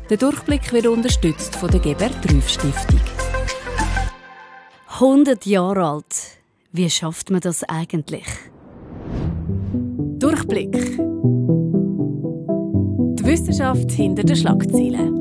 Der Durchblick wird unterstützt von der Gebert-Trüff-Stiftung. 100 Jahre alt. Wie schafft man das eigentlich? Durchblick. Die Wissenschaft hinter den Schlagzeilen.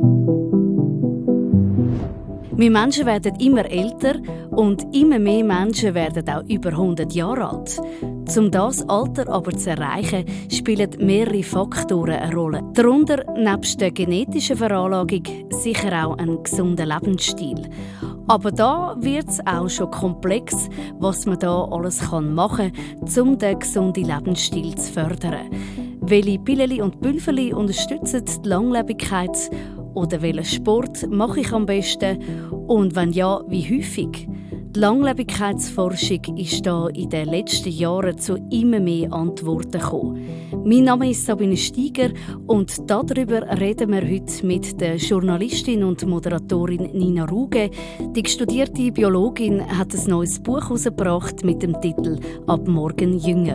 Wir Menschen werden immer älter und immer mehr Menschen werden auch über 100 Jahre alt. Um das Alter aber zu erreichen, spielen mehrere Faktoren eine Rolle. Darunter, nebst der genetischen Veranlagung, sicher auch ein gesunder Lebensstil. Aber da wird es auch schon komplex, was man da alles machen kann, um den gesunden Lebensstil zu fördern. Welche Pillen und Pülverli unterstützen die Langlebigkeit? Oder welchen Sport mache ich am besten? Und wenn ja, wie häufig? Die Langlebigkeitsforschung ist da in den letzten Jahren zu immer mehr Antworten gekommen. Mein Name ist Sabine Steiger und darüber reden wir heute mit der Journalistin und Moderatorin Nina Ruge. Die studierte Biologin hat ein neues Buch herausgebracht mit dem Titel «Ab morgen jünger».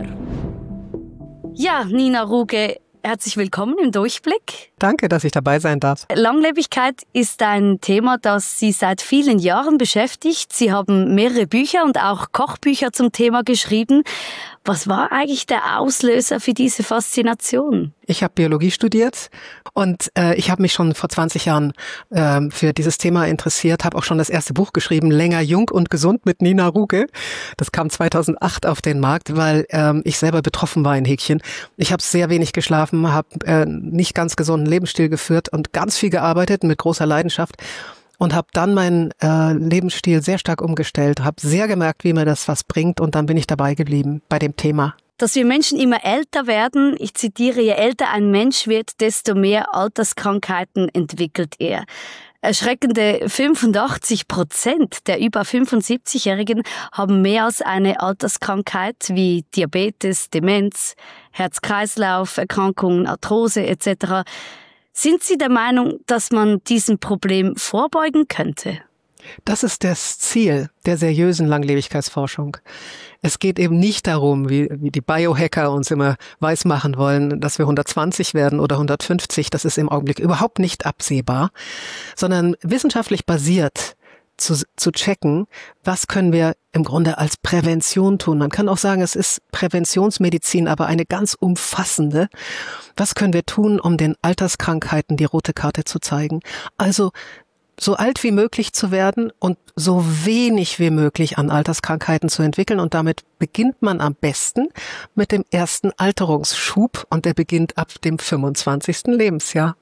Ja, Nina Ruge, herzlich willkommen im Durchblick. Danke, dass ich dabei sein darf. Langlebigkeit ist ein Thema, das Sie seit vielen Jahren beschäftigt. Sie haben mehrere Bücher und auch Kochbücher zum Thema geschrieben. Was war eigentlich der Auslöser für diese Faszination? Ich habe Biologie studiert und ich habe mich schon vor 20 Jahren für dieses Thema interessiert, habe auch schon das erste Buch geschrieben, Länger, jung und gesund mit Nina Ruge. Das kam 2008 auf den Markt, weil ich selber betroffen war in Häkchen. Ich habe sehr wenig geschlafen, habe nicht ganz gesunden Lebensstil geführt und ganz viel gearbeitet mit großer Leidenschaft. Und habe dann meinen Lebensstil sehr stark umgestellt, habe sehr gemerkt, wie mir das was bringt und dann bin ich dabei geblieben bei dem Thema. Dass wir Menschen immer älter werden, ich zitiere, je älter ein Mensch wird, desto mehr Alterskrankheiten entwickelt er. Erschreckende 85% der über 75-Jährigen haben mehr als eine Alterskrankheit wie Diabetes, Demenz, Herz-Kreislauf-Erkrankungen, Arthrose etc. Sind Sie der Meinung, dass man diesem Problem vorbeugen könnte? Das ist das Ziel der seriösen Langlebigkeitsforschung. Es geht eben nicht darum, wie die Biohacker uns immer weismachen wollen, dass wir 120 werden oder 150. Das ist im Augenblick überhaupt nicht absehbar, sondern wissenschaftlich basiert zu checken, was können wir im Grunde als Prävention tun. Man kann auch sagen, es ist Präventionsmedizin, aber eine ganz umfassende. Was können wir tun, um den Alterskrankheiten die rote Karte zu zeigen? Also so alt wie möglich zu werden und so wenig wie möglich an Alterskrankheiten zu entwickeln. Und damit beginnt man am besten mit dem ersten Alterungsschub und der beginnt ab dem 25. Lebensjahr.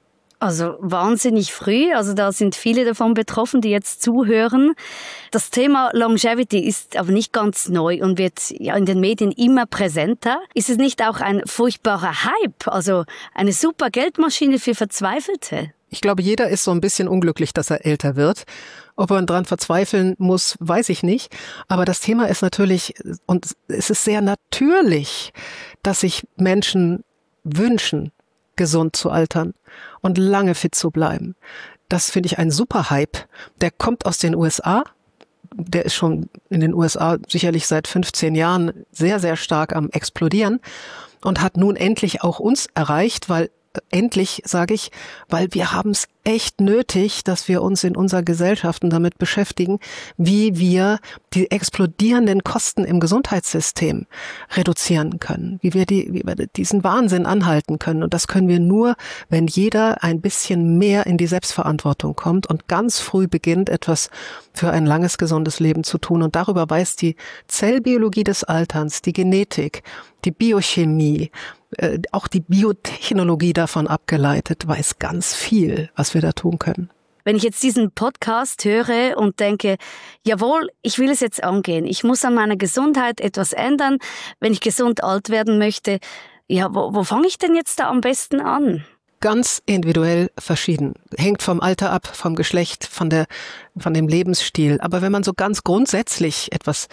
Also wahnsinnig früh, also da sind viele davon betroffen, die jetzt zuhören. Das Thema Longevity ist aber nicht ganz neu und wird ja in den Medien immer präsenter. Ist es nicht auch ein furchtbarer Hype, also eine super Geldmaschine für Verzweifelte? Ich glaube, jeder ist so ein bisschen unglücklich, dass er älter wird. Ob man dran verzweifeln muss, weiß ich nicht. Aber das Thema ist natürlich, und es ist sehr natürlich, dass sich Menschen wünschen, gesund zu altern und lange fit zu bleiben. Das finde ich ein super Hype. Der kommt aus den USA. Der ist schon in den USA sicherlich seit 15 Jahren sehr, sehr stark am explodieren und hat nun endlich auch uns erreicht, weil endlich, sage ich, weil wir haben es echt nötig, dass wir uns in unseren Gesellschaften damit beschäftigen, wie wir die explodierenden Kosten im Gesundheitssystem reduzieren können, wie wir diesen Wahnsinn anhalten können. Und das können wir nur, wenn jeder ein bisschen mehr in die Selbstverantwortung kommt und ganz früh beginnt, etwas für ein langes, gesundes Leben zu tun. Und darüber weiß die Zellbiologie des Alterns, die Genetik, die Biochemie, auch die Biotechnologie davon abgeleitet, weiß ganz viel, was wir da tun können. Wenn ich jetzt diesen Podcast höre und denke, jawohl, ich will es jetzt angehen, ich muss an meiner Gesundheit etwas ändern, wenn ich gesund alt werden möchte, ja, wo fange ich denn jetzt da am besten an? Ganz individuell verschieden. Hängt vom Alter ab, vom Geschlecht, von dem Lebensstil. Aber wenn man so ganz grundsätzlich etwas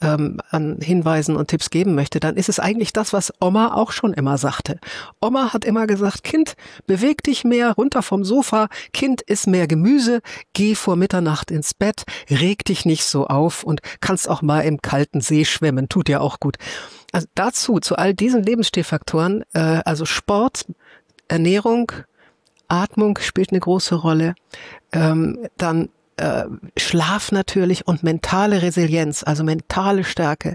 an Hinweisen und Tipps geben möchte, dann ist es eigentlich das, was Oma auch schon immer sagte. Oma hat immer gesagt, Kind, beweg dich mehr, runter vom Sofa. Kind, iss mehr Gemüse, geh vor Mitternacht ins Bett, reg dich nicht so auf und kannst auch mal im kalten See schwimmen, tut dir auch gut. Also dazu, zu all diesen Lebensstilfaktoren, also Sport, Ernährung, Atmung spielt eine große Rolle. Dann Schlaf natürlich und mentale Resilienz, also mentale Stärke.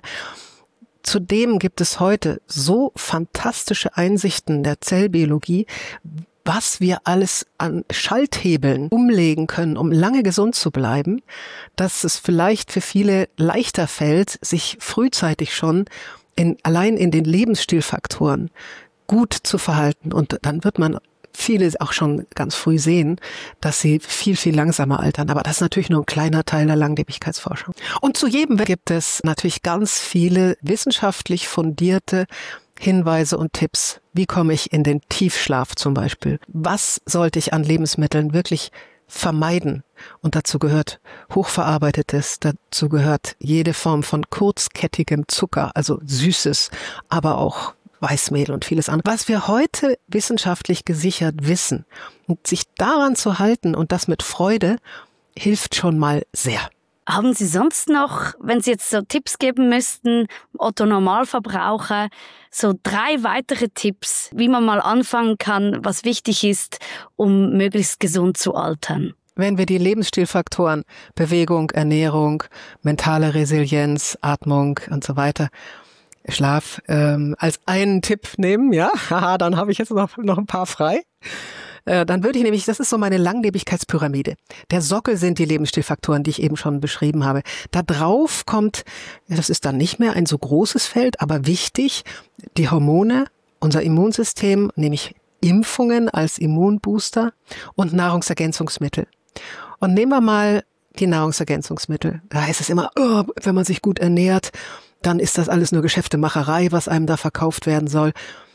Zudem gibt es heute so fantastische Einsichten der Zellbiologie, was wir alles an Schalthebeln umlegen können, um lange gesund zu bleiben, dass es vielleicht für viele leichter fällt, sich frühzeitig schon allein in den Lebensstilfaktoren gut zu verhalten. Und dann wird man viele auch schon ganz früh sehen, dass sie viel, viel langsamer altern. Aber das ist natürlich nur ein kleiner Teil der Langlebigkeitsforschung. Und zu jedem gibt es natürlich ganz viele wissenschaftlich fundierte Hinweise und Tipps. Wie komme ich in den Tiefschlaf zum Beispiel? Was sollte ich an Lebensmitteln wirklich vermeiden? Und dazu gehört Hochverarbeitetes, dazu gehört jede Form von kurzkettigem Zucker, also Süßes, aber auch Weißmehl und vieles andere. Was wir heute wissenschaftlich gesichert wissen und sich daran zu halten und das mit Freude, hilft schon mal sehr. Haben Sie sonst noch, wenn Sie jetzt so Tipps geben müssten, Otto Normalverbraucher, so 3 weitere Tipps, wie man mal anfangen kann, was wichtig ist, um möglichst gesund zu altern? Wenn wir die Lebensstilfaktoren, Bewegung, Ernährung, mentale Resilienz, Atmung und so weiter, Schlaf als einen Tipp nehmen, ja, haha, dann habe ich jetzt noch ein paar frei. Dann würde ich nämlich, das ist so meine Langlebigkeitspyramide. Der Sockel sind die Lebensstilfaktoren, die ich eben schon beschrieben habe. Da drauf kommt, das ist dann nicht mehr ein so großes Feld, aber wichtig, die Hormone, unser Immunsystem, nämlich Impfungen als Immunbooster und Nahrungsergänzungsmittel. Und nehmen wir mal die Nahrungsergänzungsmittel. Da heißt es immer, oh, wenn man sich gut ernährt, dann ist das alles nur Geschäftemacherei, was einem da verkauft werden soll.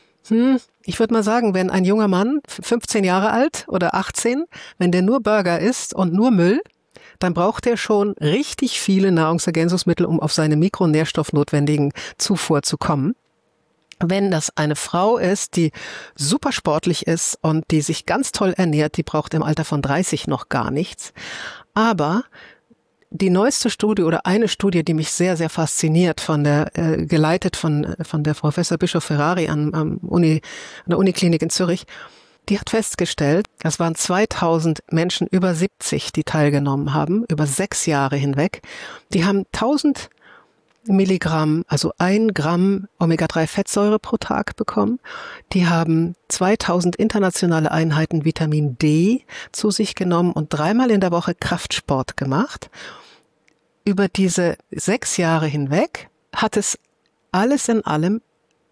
Ich würde mal sagen, wenn ein junger Mann, 15 Jahre alt oder 18, wenn der nur Burger isst und nur Müll, dann braucht er schon richtig viele Nahrungsergänzungsmittel, um auf seine mikronährstoffnotwendigen Zufuhr zu kommen. Wenn das eine Frau ist, die super sportlich ist und die sich ganz toll ernährt, die braucht im Alter von 30 noch gar nichts. Aber die neueste Studie oder eine Studie, die mich sehr, sehr fasziniert, geleitet von der Professor Bischoff-Ferrari an der Uniklinik in Zürich, die hat festgestellt, das waren 2000 Menschen über 70, die teilgenommen haben, über 6 Jahre hinweg. Die haben 1000 Milligramm, also 1 Gramm Omega-3-Fettsäure pro Tag bekommen. Die haben 2000 internationale Einheiten Vitamin D zu sich genommen und 3-mal in der Woche Kraftsport gemacht. Über diese 6 Jahre hinweg hat es alles in allem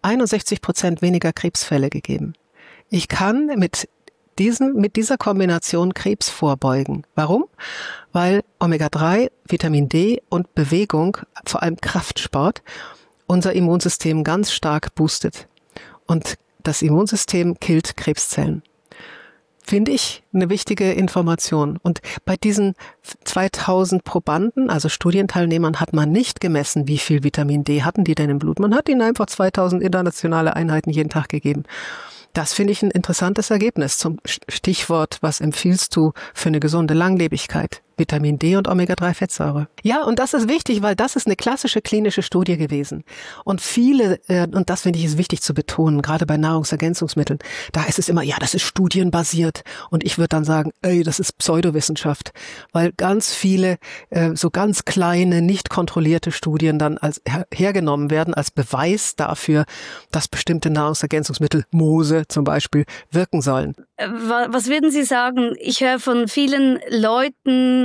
61% weniger Krebsfälle gegeben. Ich kann mit dieser Kombination Krebs vorbeugen. Warum? Weil Omega-3, Vitamin D und Bewegung, vor allem Kraftsport, unser Immunsystem ganz stark boostet. Und das Immunsystem killt Krebszellen. Finde ich eine wichtige Information. Und bei diesen 2000 Probanden, also Studienteilnehmern, hat man nicht gemessen, wie viel Vitamin D hatten die denn im Blut. Man hat ihnen einfach 2000 internationale Einheiten jeden Tag gegeben. Das finde ich ein interessantes Ergebnis zum Stichwort, was empfiehlst du für eine gesunde Langlebigkeit? Vitamin D und Omega-3-Fettsäure. Ja, und das ist wichtig, weil das ist eine klassische klinische Studie gewesen. Und viele, und das finde ich ist wichtig zu betonen, gerade bei Nahrungsergänzungsmitteln, da ist es immer, ja, das ist studienbasiert. Und ich würde dann sagen, das ist Pseudowissenschaft. Weil ganz viele, so ganz kleine, nicht kontrollierte Studien dann als hergenommen werden als Beweis dafür, dass bestimmte Nahrungsergänzungsmittel, Moose zum Beispiel, wirken sollen. Was würden Sie sagen? Ich höre von vielen Leuten,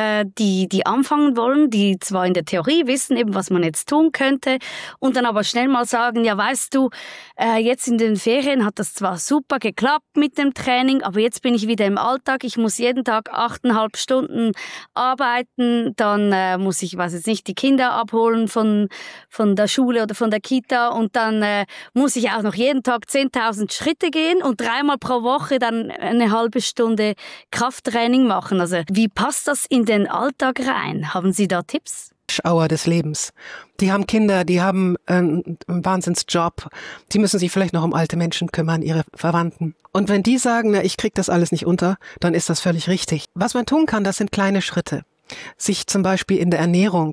die anfangen wollen, die zwar in der Theorie wissen, eben was man jetzt tun könnte, und dann aber schnell mal sagen, ja weißt du, jetzt in den Ferien hat das zwar super geklappt mit dem Training, aber jetzt bin ich wieder im Alltag, ich muss jeden Tag 8,5 Stunden arbeiten, dann muss ich, weiß jetzt nicht, die Kinder abholen von der Schule oder von der Kita, und dann muss ich auch noch jeden Tag 10.000 Schritte gehen und 3-mal pro Woche dann eine halbe Stunde Krafttraining machen. Also wie passt das in den Alltag rein? Haben Sie da Tipps? Schauer des Lebens. Die haben Kinder, die haben einen Wahnsinnsjob. Die müssen sich vielleicht noch um alte Menschen kümmern, ihre Verwandten. Und wenn die sagen, na, ich krieg das alles nicht unter, dann ist das völlig richtig. Was man tun kann, das sind kleine Schritte. Sich zum Beispiel in der Ernährung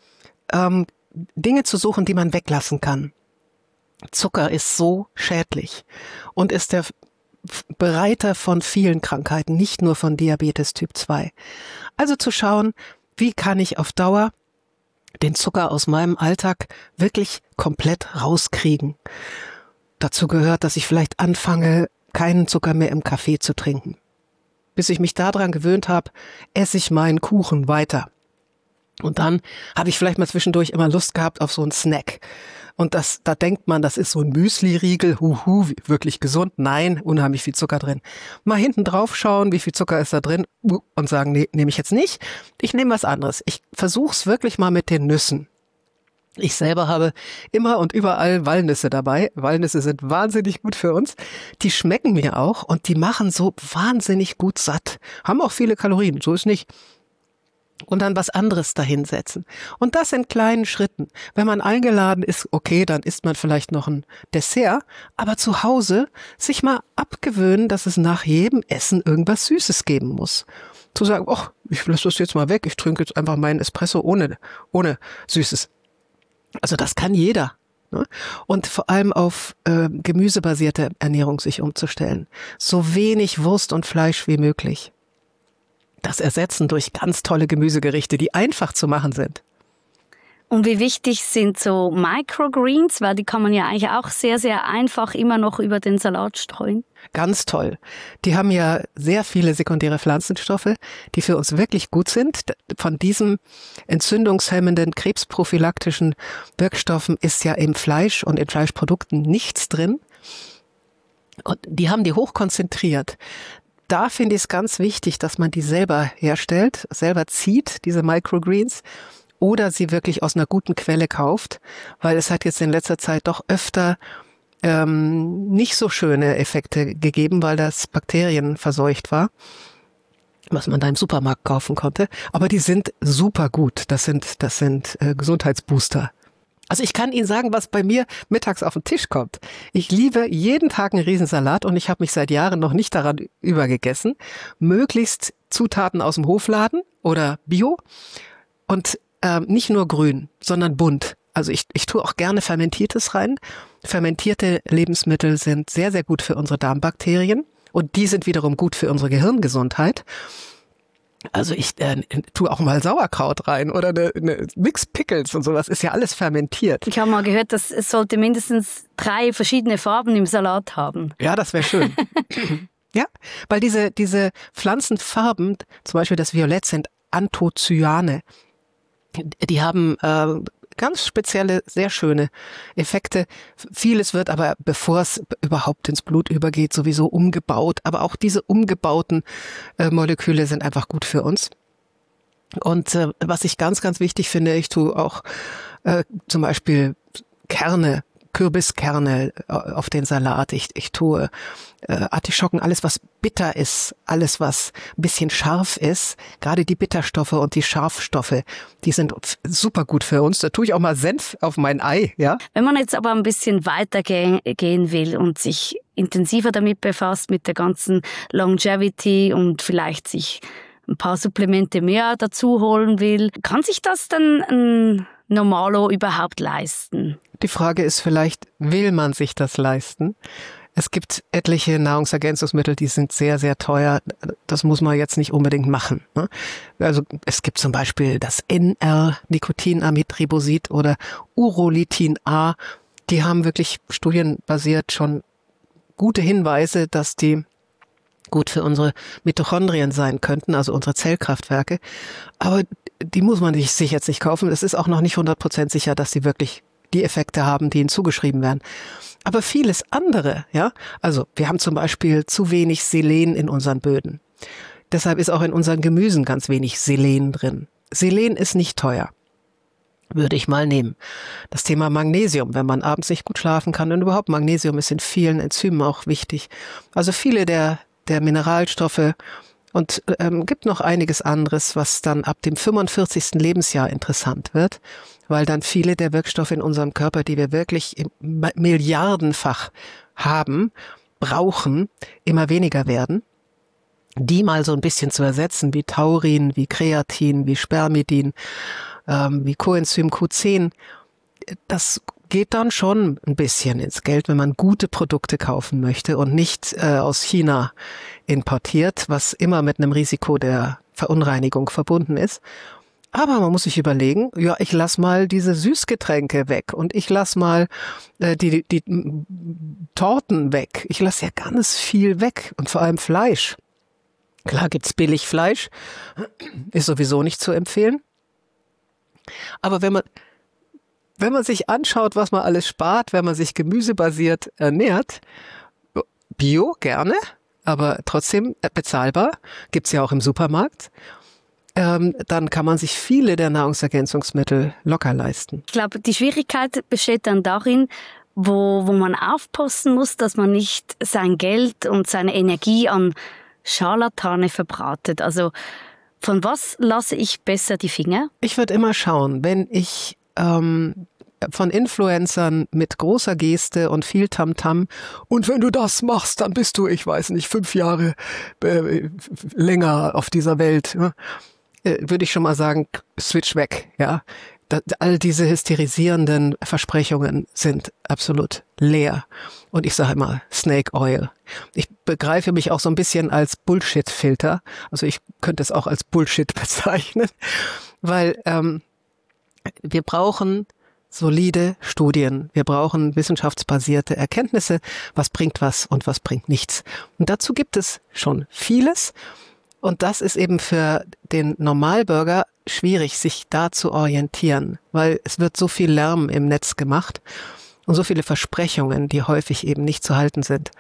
Dinge zu suchen, die man weglassen kann. Zucker ist so schädlich und ist der Bereiter von vielen Krankheiten, nicht nur von Diabetes Typ 2. Also zu schauen, wie kann ich auf Dauer den Zucker aus meinem Alltag wirklich komplett rauskriegen. Dazu gehört, dass ich vielleicht anfange, keinen Zucker mehr im Kaffee zu trinken. Bis ich mich daran gewöhnt habe, esse ich meinen Kuchen weiter. Und dann habe ich vielleicht mal zwischendurch immer Lust gehabt auf so einen Snack. Und da denkt man, das ist so ein Müsli-Riegel, wirklich gesund. Nein, unheimlich viel Zucker drin. Mal hinten drauf schauen, wie viel Zucker ist da drin und sagen, nee, nehme ich jetzt nicht. Ich nehme was anderes. Ich versuche es wirklich mal mit den Nüssen. Ich selber habe immer und überall Walnüsse dabei. Walnüsse sind wahnsinnig gut für uns. Die schmecken mir auch und die machen so wahnsinnig gut satt. Haben auch viele Kalorien, so ist nicht. Und dann was anderes dahinsetzen. Und das in kleinen Schritten. Wenn man eingeladen ist, okay, dann isst man vielleicht noch ein Dessert. Aber zu Hause sich mal abgewöhnen, dass es nach jedem Essen irgendwas Süßes geben muss. Zu sagen, ich lasse das jetzt mal weg. Ich trinke jetzt einfach meinen Espresso ohne Süßes. Also das kann jeder. Ne? Und vor allem auf gemüsebasierte Ernährung sich umzustellen. So wenig Wurst und Fleisch wie möglich. Das ersetzen durch ganz tolle Gemüsegerichte, die einfach zu machen sind. Und wie wichtig sind so Microgreens, weil die kann man ja eigentlich auch sehr, sehr einfach immer noch über den Salat streuen. Ganz toll. Die haben ja sehr viele sekundäre Pflanzenstoffe, die für uns wirklich gut sind. Von diesen entzündungshemmenden, krebsprophylaktischen Wirkstoffen ist ja im Fleisch und in Fleischprodukten nichts drin. Und die haben die hochkonzentriert. Da finde ich es ganz wichtig, dass man die selber herstellt, selber zieht, diese Microgreens, oder sie wirklich aus einer guten Quelle kauft, weil es hat jetzt in letzter Zeit doch öfter nicht so schöne Effekte gegeben, weil das Bakterien verseucht war, was man da im Supermarkt kaufen konnte. Aber die sind super gut. Das sind Gesundheitsbooster. Also ich kann Ihnen sagen, was bei mir mittags auf den Tisch kommt. Ich liebe jeden Tag einen Riesensalat und ich habe mich seit Jahren noch nicht daran übergegessen. Möglichst Zutaten aus dem Hofladen oder Bio und nicht nur grün, sondern bunt. Also ich tue auch gerne Fermentiertes rein. Fermentierte Lebensmittel sind sehr, sehr gut für unsere Darmbakterien und die sind wiederum gut für unsere Gehirngesundheit. Also ich tue auch mal Sauerkraut rein oder eine Mixed Pickles und sowas, ist ja alles fermentiert. Ich habe mal gehört, dass es sollte mindestens 3 verschiedene Farben im Salat haben. Ja, das wäre schön. Ja, weil diese Pflanzenfarben, zum Beispiel das Violett, sind Anthocyane. Die haben ganz spezielle, sehr schöne Effekte. Vieles wird aber, bevor es überhaupt ins Blut übergeht, sowieso umgebaut. Aber auch diese umgebauten Moleküle sind einfach gut für uns. Und was ich ganz, ganz wichtig finde, ich tue auch zum Beispiel Kerne, Kürbiskerne auf den Salat. Ich tue Artischocken, alles was bitter ist, alles was ein bisschen scharf ist, gerade die Bitterstoffe und die Scharfstoffe, die sind super gut für uns. Da tue ich auch mal Senf auf mein Ei, ja. Wenn man jetzt aber ein bisschen weiter gehen will und sich intensiver damit befasst, mit der ganzen Longevity und vielleicht sich ein paar Supplemente mehr dazu holen will, kann sich das dann ein Normalo überhaupt leisten? Die Frage ist vielleicht, will man sich das leisten? Es gibt etliche Nahrungsergänzungsmittel, die sind sehr, sehr teuer. Das muss man jetzt nicht unbedingt machen. Ne? Also es gibt zum Beispiel das NR-Nicotinamid-Ribosid oder Urolithin A. Die haben wirklich studienbasiert schon gute Hinweise, dass die gut für unsere Mitochondrien sein könnten, also unsere Zellkraftwerke. Aber die muss man sich jetzt nicht kaufen. Es ist auch noch nicht 100% sicher, dass die wirklich die Effekte haben, die ihnen zugeschrieben werden. Aber vieles andere, ja. Also wir haben zum Beispiel zu wenig Selen in unseren Böden. Deshalb ist auch in unseren Gemüsen ganz wenig Selen drin. Selen ist nicht teuer. Würde ich mal nehmen. Das Thema Magnesium, wenn man abends nicht gut schlafen kann und überhaupt Magnesium ist in vielen Enzymen auch wichtig. Also viele der Mineralstoffe und gibt noch einiges anderes, was dann ab dem 45. Lebensjahr interessant wird, weil dann viele der Wirkstoffe in unserem Körper, die wir wirklich milliardenfach haben, brauchen, immer weniger werden. Die mal so ein bisschen zu ersetzen, wie Taurin, wie Kreatin, wie Spermidin, wie Coenzym Q10, das geht dann schon ein bisschen ins Geld, wenn man gute Produkte kaufen möchte und nicht aus China importiert, was immer mit einem Risiko der Verunreinigung verbunden ist. Aber man muss sich überlegen, ja, ich lass mal diese Süßgetränke weg und ich lass mal die Torten weg. Ich lass ja ganz viel weg und vor allem Fleisch. Klar gibt's Billigfleisch, ist sowieso nicht zu empfehlen. Aber wenn man sich anschaut, was man alles spart, wenn man sich gemüsebasiert ernährt, Bio gerne, aber trotzdem bezahlbar, gibt's ja auch im Supermarkt, dann kann man sich viele der Nahrungsergänzungsmittel locker leisten. Ich glaube, die Schwierigkeit besteht dann darin, wo man aufpassen muss, dass man nicht sein Geld und seine Energie an Scharlatane verbratet. Also von was lasse ich besser die Finger? Ich würde immer schauen, wenn ich von Influencern mit großer Geste und viel Tamtam und wenn du das machst, dann bist du, ich weiß nicht, 5 Jahre länger auf dieser Welt, würde ich schon mal sagen, switch weg. Ja, all diese hysterisierenden Versprechungen sind absolut leer. Und ich sage immer Snake Oil. Ich begreife mich auch so ein bisschen als Bullshit-Filter. Also ich könnte es auch als Bullshit bezeichnen, weil wir brauchen solide Studien. Wir brauchen wissenschaftsbasierte Erkenntnisse. Was bringt was und was bringt nichts. Und dazu gibt es schon vieles. Und das ist eben für den Normalbürger schwierig, sich da zu orientieren, weil es wird so viel Lärm im Netz gemacht und so viele Versprechungen, die häufig eben nicht zu halten sind.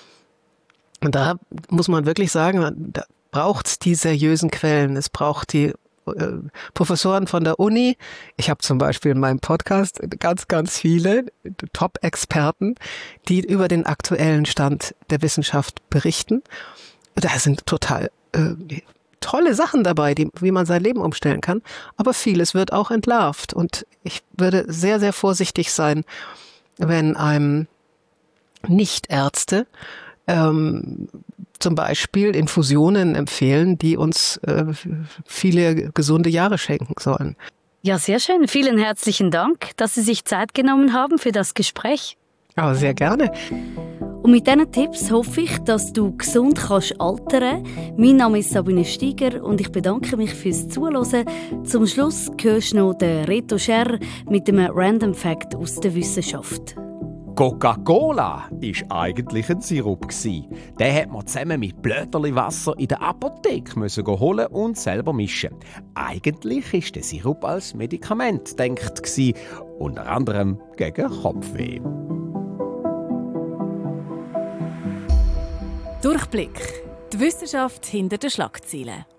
Und da muss man wirklich sagen, da braucht es die seriösen Quellen. Es braucht die Professoren von der Uni. Ich habe zum Beispiel in meinem Podcast ganz, ganz viele Top-Experten, die über den aktuellen Stand der Wissenschaft berichten. Da sind total tolle Sachen dabei, wie man sein Leben umstellen kann. Aber vieles wird auch entlarvt. Und ich würde sehr, sehr vorsichtig sein, wenn einem Nichtärzte zum Beispiel Infusionen empfehlen, die uns viele gesunde Jahre schenken sollen. Ja, sehr schön. Vielen herzlichen Dank, dass Sie sich Zeit genommen haben für das Gespräch. Aber sehr gerne. Und mit diesen Tipps hoffe ich, dass du gesund kannst altern. Mein Name ist Sabine Steiger und ich bedanke mich fürs Zuhören. Zum Schluss hörst du noch den Reto Scher mit einem Random Fact aus der Wissenschaft. Coca-Cola war eigentlich ein Sirup. Den hat man zusammen mit Blöterli Wasser in der Apotheke holen und selber mischen. Eigentlich war der Sirup als Medikament gedacht, unter anderem gegen Kopfweh. Durchblick. Die Wissenschaft hinter den Schlagzeilen.